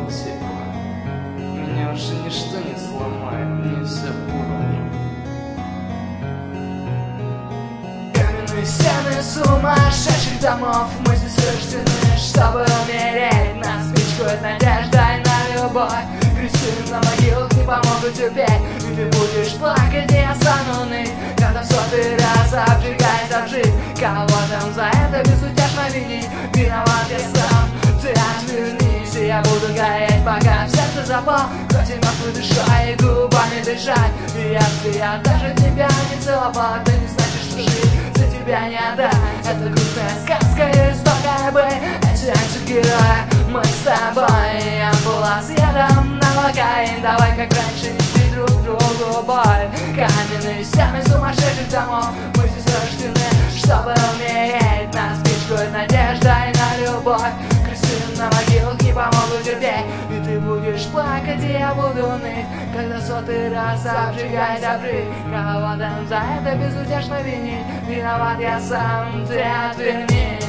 тепло. Меня уже ничто не сломает, мне все поровну. Каменные стены сумасшедших домов, мы здесь рождены, чтобы умереть. Нас пичкает надеждой на любовь. Кресты на могилах не помогут терпеть, и ты будешь плакать, и я стану ныть, когда в сотый раз обжигает жизнь. Кого там за это безутешно винить? Виноват я сам, ты отвернись, и я буду гореть, пока в сердце запал. Хоть и мертвой дышать и губами дышать. И если я даже тебя не целовал, это не значит, что жизнь за тебя не отдам. Это грустная сказка и жестокая быль. Эти антигерои, мы с тобой. Ампула с ядом на локаин. Давай как раньше нести друг другу боль. Каменные стены сумасшедших домов, мы здесь рождены, чтобы умереть. Нас пичкают надеждой на любовь. Кресты на могилах не помогут терпеть, и ты будешь плакать, и я буду ныть, когда сотый раз обжигает жизнь. Кого там за это безутешно винить? Виноват я сам, ты отвернись.